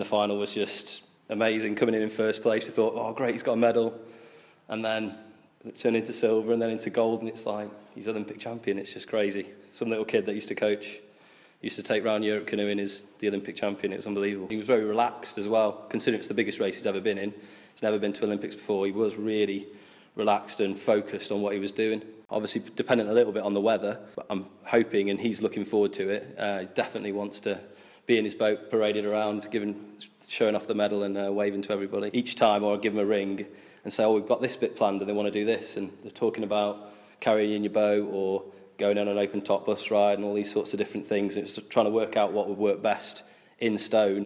The final was just amazing. Coming in first place, we thought, oh great, he's got a medal. And then it turned into silver and then into gold, and it's like, he's Olympic champion. It's just crazy. Some little kid that used to coach, used to take round Europe canoeing, is the Olympic champion. It was unbelievable. He was very relaxed as well, considering it's the biggest race he's ever been in. He's never been to Olympics before. He was really relaxed and focused on what he was doing. Obviously dependent a little bit on the weather, but I'm hoping, and he's looking forward to it, definitely wants to be in his boat, paraded around, showing off the medal and waving to everybody. Each time I'll give them a ring and say, oh, we've got this bit planned and they want to do this. And they're talking about carrying in your boat or going on an open top bus ride and all these sorts of different things. And it's trying to work out what would work best in Stone.